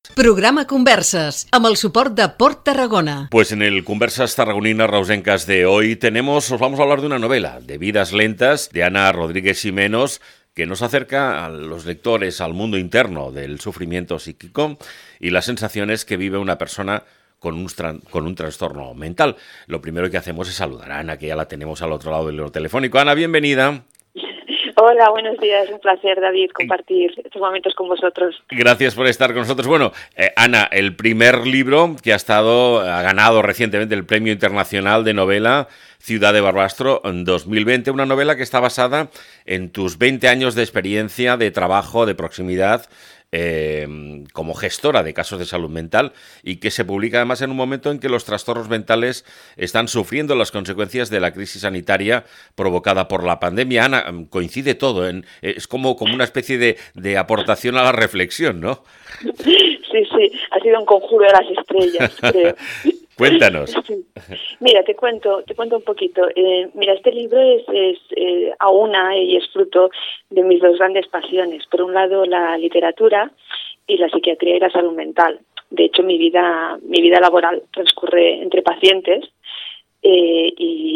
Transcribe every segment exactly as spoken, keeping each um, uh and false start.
Programa Conversas, amb el suport de Port Tarragona. Pues en el Conversas Tarragoninas Rausencas de hoy tenemos, os vamos a hablar de una novela, de Vidas Lentas, de Ana Rodríguez Ximenos, que nos acerca a los lectores al mundo interno del sufrimiento psíquico y las sensaciones que vive una persona con un, con un trastorno mental. Lo primero que hacemos es saludar a Ana, que ya la tenemos al otro lado del telefónico. Ana, bienvenida. Hola, buenos días. Un placer, David, compartir estos momentos con vosotros. Gracias por estar con nosotros. Bueno, eh, Ana, el primer libro que ha estado, ha ganado recientemente el Premio Internacional de Novela Ciudad de Barbastro en dos mil veinte, una novela que está basada en tus veinte años de experiencia, de trabajo, de proximidad, Eh, como gestora de casos de salud mental, y que se publica además en un momento en que los trastornos mentales están sufriendo las consecuencias de la crisis sanitaria provocada por la pandemia. Ana, coincide todo, en, es como, como una especie de, de aportación a la reflexión, ¿no? Sí, sí, ha sido un conjuro de las estrellas, creo. Cuéntanos. Sí. Mira, te cuento, te cuento un poquito. Eh, mira, este libro es, es eh, aúna y es fruto de mis dos grandes pasiones. Por un lado, la literatura y la psiquiatría y la salud mental. De hecho, mi vida, mi vida laboral transcurre entre pacientes eh,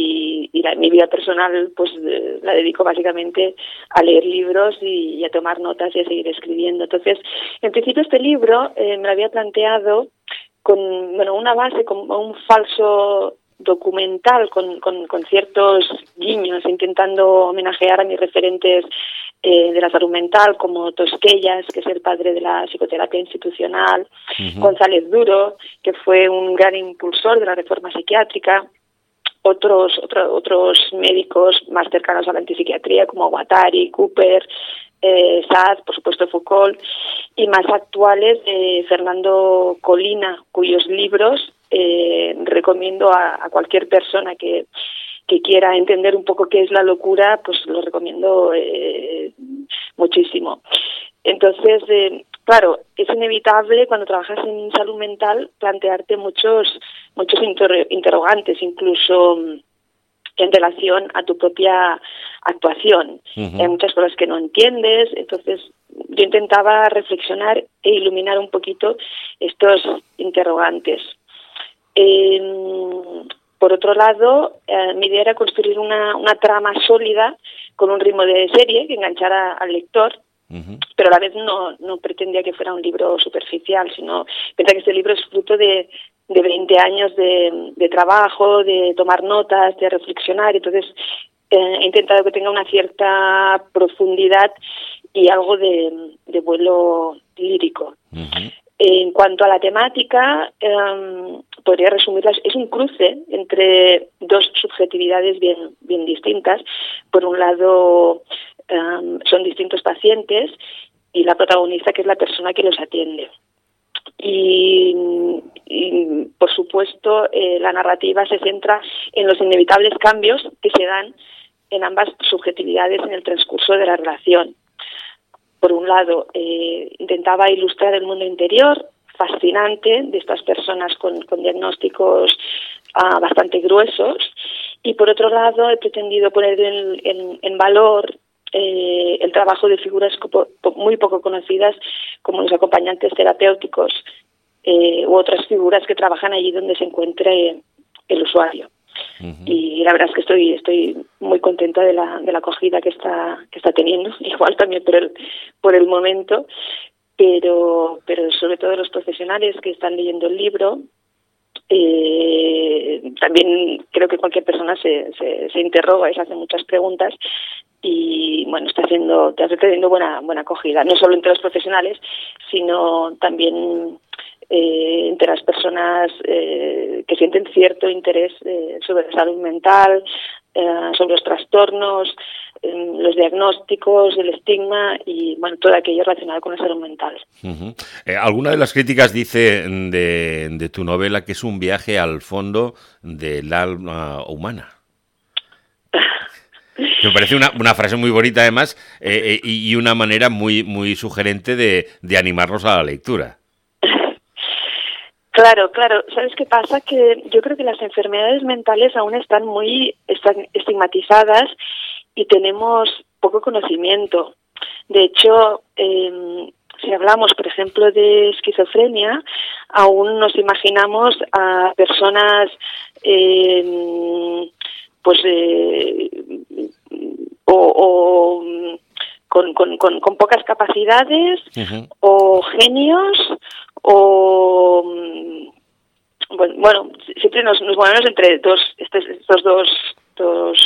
y, y la, mi vida personal, pues eh, la dedico básicamente a leer libros y, y a tomar notas y a seguir escribiendo. Entonces, en principio, este libro eh, me lo había planteado con bueno una base, con un falso documental con, con, con ciertos guiños, intentando homenajear a mis referentes eh, de la salud mental, como Tosquellas, que es el padre de la psicoterapia institucional, uh-huh. González Duro, que fue un gran impulsor de la reforma psiquiátrica, otros otro, otros médicos más cercanos a la antipsiquiatría, como Guattari, Cooper, Eh, Sade, por supuesto Foucault, y más actuales eh, Fernando Colina, cuyos libros eh, recomiendo a, a cualquier persona que, que quiera entender un poco qué es la locura, pues los recomiendo eh, muchísimo. Entonces, eh, claro, es inevitable cuando trabajas en salud mental plantearte muchos muchos inter- interrogantes, incluso en relación a tu propia actuación. Uh-huh. Hay muchas cosas que no entiendes, entonces yo intentaba reflexionar e iluminar un poquito estos interrogantes. Eh, por otro lado, eh, mi idea era construir una, una trama sólida con un ritmo de serie que enganchara al lector, uh-huh. pero a la vez no, no pretendía que fuera un libro superficial, sino pensaba que este libro es fruto de de veinte años de, de trabajo, de tomar notas, de reflexionar. Entonces eh, he intentado que tenga una cierta profundidad y algo de, de vuelo lírico. Uh-huh. En cuanto a la temática, eh, podría resumirla, es un cruce entre dos subjetividades bien, bien distintas. Por un lado, eh, son distintos pacientes y la protagonista, que es la persona que los atiende. Y, y por supuesto eh, la narrativa se centra en los inevitables cambios que se dan en ambas subjetividades en el transcurso de la relación. Por un lado, eh, intentaba ilustrar el mundo interior fascinante de estas personas con, con diagnósticos uh, bastante gruesos, y por otro lado he pretendido poner en, en, en valor Eh, el trabajo de figuras co- muy poco conocidas, como los acompañantes terapéuticos eh, u otras figuras que trabajan allí donde se encuentre el usuario. Uh-huh. Y la verdad es que estoy estoy muy contenta de la de la acogida que está que está teniendo, igual también por el por el momento, pero pero sobre todo los profesionales que están leyendo el libro. Eh, también creo que cualquier persona se, se, se interroga y se hace muchas preguntas, y bueno, está haciendo, está teniendo buena buena acogida, no solo entre los profesionales, sino también eh, entre las personas eh, que sienten cierto interés eh, sobre la salud mental, eh, sobre los trastornos, eh, los diagnósticos, el estigma y bueno, todo aquello relacionado con la salud mental. Uh-huh. Eh, alguna de las críticas dice de, de tu novela que es un viaje al fondo del alma humana. Me parece una, una frase muy bonita, además, eh, eh, y una manera muy muy sugerente de, de animarnos a la lectura. Claro, claro. ¿Sabes qué pasa? Que yo creo que las enfermedades mentales aún están muy estigmatizadas y tenemos poco conocimiento. De hecho, eh, si hablamos, por ejemplo, de esquizofrenia, aún nos imaginamos a personas eh, pues eh, o, o con, con, con, con pocas capacidades, uh-huh. o genios, o bueno, bueno siempre nos, nos movemos entre dos estos, estos dos, dos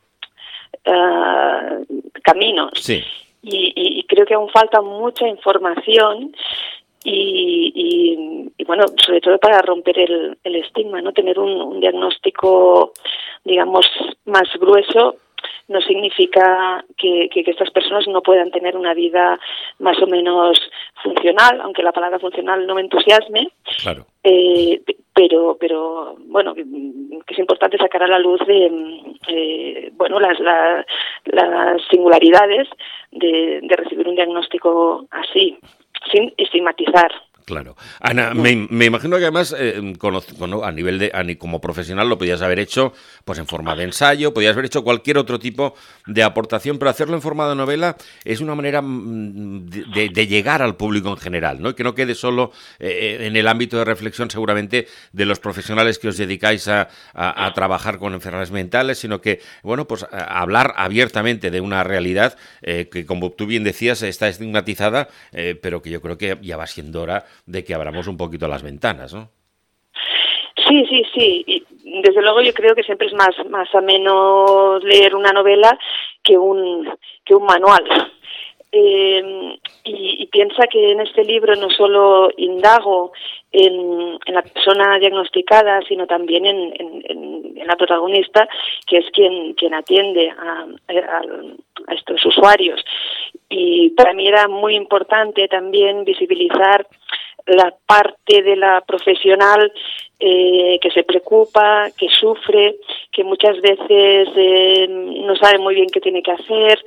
uh, caminos. Sí. Y, y, y creo que aún falta mucha información y, y, y bueno, sobre todo para romper el, el estigma, ¿no? Tener un, un diagnóstico, digamos, más grueso no significa que, que, que estas personas no puedan tener una vida más o menos funcional, aunque la palabra funcional no me entusiasme. Claro. Eh, pero, pero bueno, que es importante sacar a la luz de, eh, bueno, las, la, las singularidades de, de recibir un diagnóstico así, sin estigmatizar. Claro. Ana, me, me imagino que además, eh, con, con, a nivel de, a, como profesional lo podías haber hecho pues en forma de ensayo, podías haber hecho cualquier otro tipo de aportación, pero hacerlo en forma de novela es una manera de, de, de llegar al público en general, ¿no? Y que no quede solo eh, en el ámbito de reflexión seguramente de los profesionales que os dedicáis a, a, a trabajar con enfermedades mentales, sino que, bueno, pues a hablar abiertamente de una realidad eh, que, como tú bien decías, está estigmatizada, eh, pero que yo creo que ya va siendo hora de que abramos un poquito las ventanas, ¿no? Sí, sí, sí. Y desde luego yo creo que siempre es más, más ameno leer una novela que un, que un manual. Eh, y, y piensa que en este libro no solo indago en, en la persona diagnosticada, sino también en, en, en la protagonista, que es quien, quien atiende a, a, a estos usuarios. Y para mí era muy importante también visibilizar la parte de la profesional eh, que se preocupa, que sufre, que muchas veces eh, no sabe muy bien qué tiene que hacer,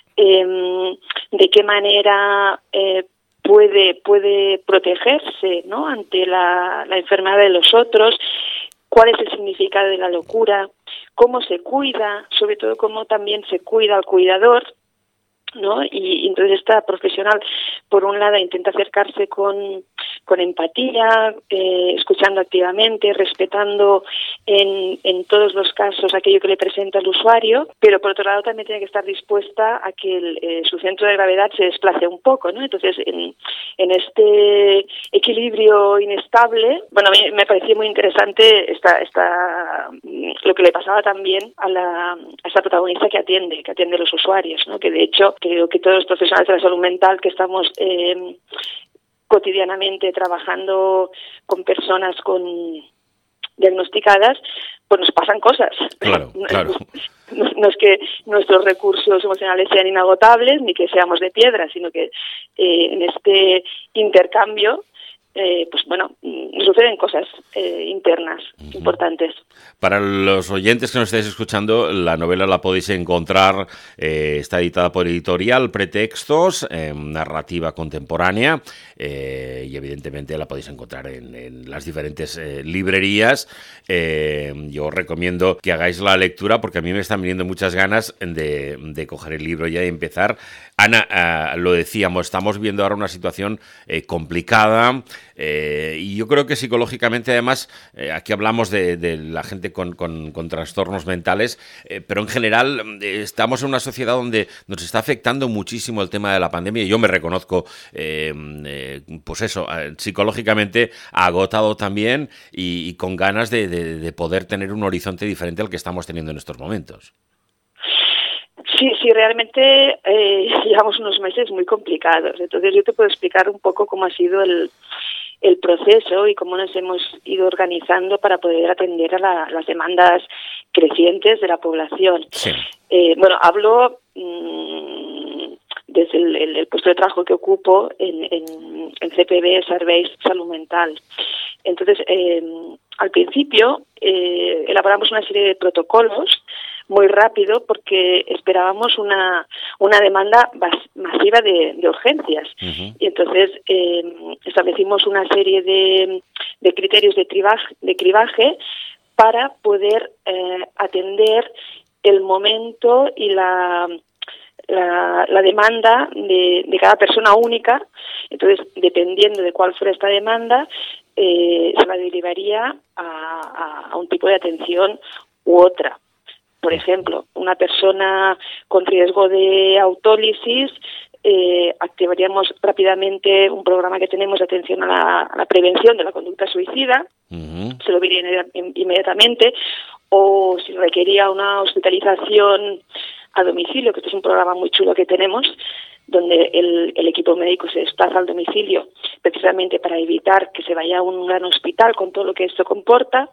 eh, de qué manera eh, puede puede protegerse, ¿no?, ante la, la enfermedad de los otros, cuál es el significado de la locura, cómo se cuida, sobre todo cómo también se cuida al cuidador, ¿no? Y, y entonces esta profesional, por un lado, intenta acercarse con, con empatía, eh, escuchando activamente, respetando en, en todos los casos aquello que le presenta el usuario, pero por otro lado también tiene que estar dispuesta a que el, eh, su centro de gravedad se desplace un poco, ¿no? Entonces, en, en este equilibrio inestable, bueno, a mí me pareció muy interesante esta, esta, lo que le pasaba también a, la, a esta protagonista que atiende, que atiende a los usuarios, ¿no? Que de hecho creo que todos los profesionales de la salud mental que estamos eh, cotidianamente trabajando con personas con diagnosticadas, pues nos pasan cosas. Claro, claro. No, no es que nuestros recursos emocionales sean inagotables ni que seamos de piedra, sino que eh, en este intercambio Eh, pues bueno, suceden cosas eh, internas uh-huh. importantes. Para los oyentes que nos estáis escuchando, la novela la podéis encontrar, eh, está editada por Editorial Pretextos, eh, narrativa contemporánea, eh, y evidentemente la podéis encontrar en, en las diferentes eh, librerías. Eh, yo os recomiendo que hagáis la lectura porque a mí me están viniendo muchas ganas de, de coger el libro ya y empezar. Ana, eh, lo decíamos, estamos viendo ahora una situación eh, complicada, Eh, y yo creo que psicológicamente, además, eh, aquí hablamos de, de la gente con, con, con trastornos mentales, eh, pero en general eh, estamos en una sociedad donde nos está afectando muchísimo el tema de la pandemia. Yo me reconozco, eh, eh, pues eso, eh, psicológicamente agotado también y, y con ganas de, de, de poder tener un horizonte diferente al que estamos teniendo en estos momentos. Sí, sí, realmente eh, llevamos unos meses muy complicados. Entonces yo te puedo explicar un poco cómo ha sido el, el proceso y cómo nos hemos ido organizando para poder atender a la, las demandas crecientes de la población. Sí. Eh, bueno, hablo mmm, desde el, el, el puesto de trabajo que ocupo en, en, en C P B, Serveis Salud Mental. Entonces, eh, al principio eh, elaboramos una serie de protocolos muy rápido porque esperábamos una una demanda bas- masiva de, de urgencias. Uh-huh. Y entonces eh, establecimos una serie de, de criterios de, tribaje, de cribaje para poder eh, atender el momento y la la, la demanda de, de cada persona única. Entonces, dependiendo de cuál fuera esta demanda, eh, se la derivaría a, a, a un tipo de atención u otra. Por ejemplo, una persona con riesgo de autólisis, eh, activaríamos rápidamente un programa que tenemos de atención a la, a la prevención de la conducta suicida, uh-huh. se lo diría inmediatamente, o si requería una hospitalización a domicilio, que esto es un programa muy chulo que tenemos, donde el, el equipo médico se desplaza al domicilio precisamente para evitar que se vaya a un gran hospital con todo lo que esto comporta,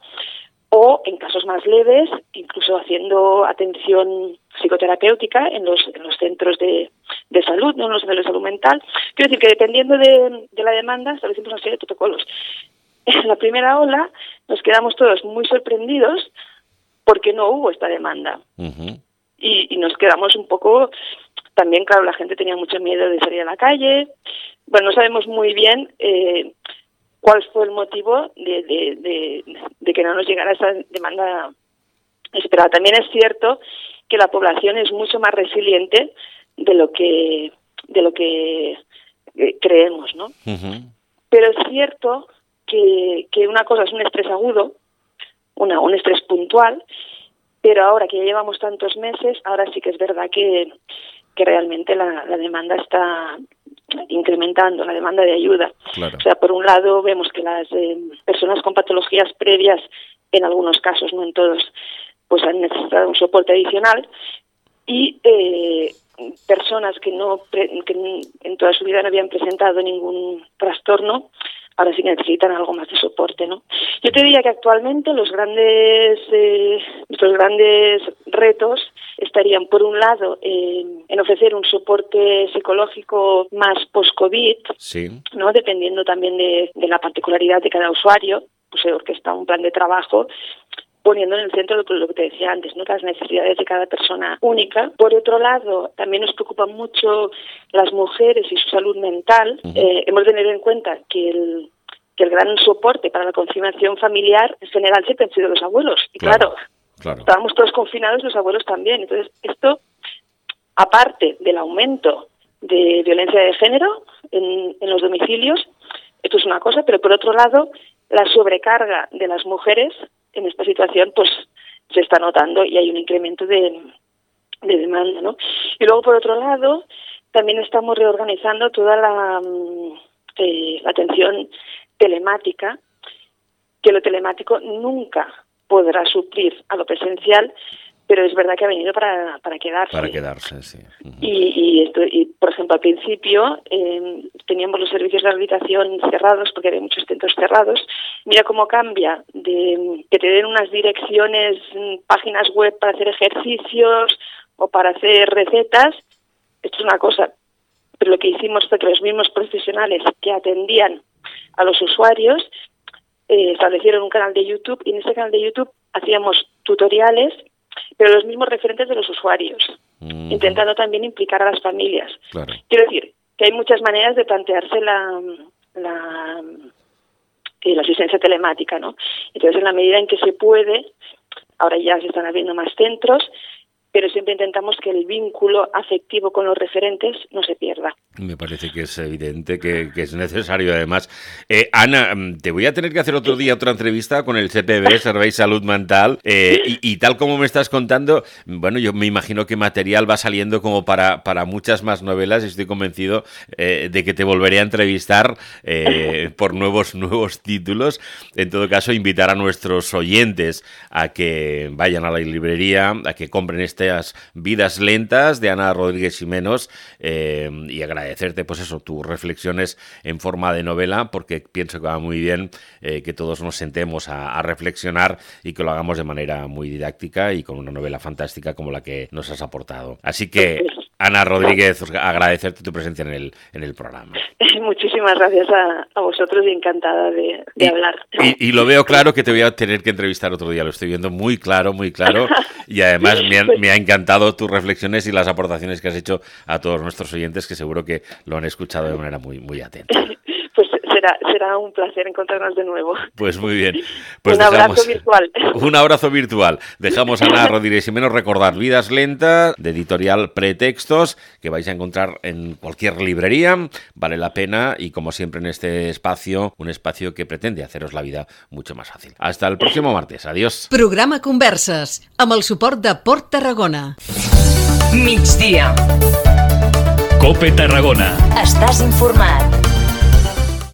o en casos más leves, incluso haciendo atención psicoterapéutica en los, en los centros de, de salud, no en los centros de salud mental. Quiero decir que dependiendo de, de la demanda, establecemos una serie de protocolos. En la primera ola nos quedamos todos muy sorprendidos porque no hubo esta demanda. Uh-huh. Y, y nos quedamos un poco, también claro, la gente tenía mucho miedo de salir a la calle. Bueno, no sabemos muy bien eh, cuál fue el motivo de, de, de, de que no nos llegara esa demanda esperada. También es cierto que la población es mucho más resiliente de lo que de lo que eh, creemos, ¿no? Uh-huh. Pero es cierto que, que una cosa es un estrés agudo, una, un estrés puntual, pero ahora que ya llevamos tantos meses, ahora sí que es verdad que, que realmente la, la demanda está incrementando, la demanda de ayuda. Claro. O sea, por un lado vemos que las eh, personas con patologías previas, en algunos casos, no en todos, pues han necesitado un soporte adicional, y eh, personas que no que en toda su vida no habían presentado ningún trastorno, ahora sí que necesitan algo más de soporte, ¿no? Yo te diría que actualmente los grandes eh, los grandes retos estarían, por un lado, eh, en ofrecer un soporte psicológico más post-COVID, sí. ¿no? Dependiendo también de, de la particularidad de cada usuario, pues se orquesta un plan de trabajo poniendo en el centro lo que, lo que te decía antes, ¿no? Las necesidades de cada persona única. Por otro lado, también nos preocupan mucho las mujeres y su salud mental. Uh-huh. Eh, hemos de tener en cuenta que el, que el gran soporte para la conciliación familiar en general siempre han sido los abuelos. Y claro, claro, claro. estábamos todos confinados, los abuelos también. Entonces, esto, aparte del aumento de violencia de género en, en los domicilios, esto es una cosa, pero por otro lado, la sobrecarga de las mujeres en esta situación pues se está notando y hay un incremento de, de demanda, ¿no? Y luego, por otro lado, también estamos reorganizando toda la, eh, la atención telemática, que lo telemático nunca podrá suplir a lo presencial, pero es verdad que ha venido para, para quedarse. Para quedarse, sí. Uh-huh. Y, y, esto, y, por ejemplo, al principio eh, teníamos los servicios de rehabilitación cerrados porque había muchos centros cerrados. Mira cómo cambia de que te den unas direcciones, páginas web para hacer ejercicios o para hacer recetas. Esto es una cosa, pero lo que hicimos fue que los mismos profesionales que atendían a los usuarios eh, establecieron un canal de YouTube, y en ese canal de YouTube hacíamos tutoriales, pero los mismos referentes de los usuarios, uh-huh. intentando también implicar a las familias. Claro. Quiero decir que hay muchas maneras de plantearse la, la, eh, la asistencia telemática, ¿no? Entonces, en la medida en que se puede, ahora ya se están abriendo más centros, pero siempre intentamos que el vínculo afectivo con los referentes no se pierda. Me parece que es evidente que, que es necesario, además. Eh, Ana, te voy a tener que hacer otro día otra entrevista con el C P B, Servei Salud Mental, eh, y, y tal como me estás contando, bueno, yo me imagino que material va saliendo como para, para muchas más novelas, y estoy convencido eh, de que te volveré a entrevistar eh, por nuevos, nuevos títulos. En todo caso, invitar a nuestros oyentes a que vayan a la librería, a que compren este Vidas lentas de Ana Rodríguez Ximenos, eh, y agradecerte pues eso, tus reflexiones en forma de novela, porque pienso que va muy bien eh, que todos nos sentemos a, a reflexionar y que lo hagamos de manera muy didáctica y con una novela fantástica como la que nos has aportado. Así que, Ana Rodríguez, agradecerte tu presencia en el, en el programa. Muchísimas gracias a, a vosotros y encantada de, de y, hablar. Y, y lo veo claro que te voy a tener que entrevistar otro día, lo estoy viendo muy claro, muy claro, y además me, han, me ha encantado tus reflexiones y las aportaciones que has hecho a todos nuestros oyentes, que seguro que lo han escuchado de manera muy, muy atenta. Pues será será, será un placer encontrarnos de nuevo. Pues muy bien. Pues un dejamos, abrazo virtual. Un abrazo virtual. Dejamos a Ana Rodríguez Gimeno recordar Vidas Lentas, de editorial Pretextos, que vais a encontrar en cualquier librería. Vale la pena y, como siempre en este espacio, un espacio que pretende haceros la vida mucho más fácil. Hasta el próximo martes. Adiós. Programa Converses, amb el suport de Port Tarragona. Migdia. Cope Tarragona. Estàs informat.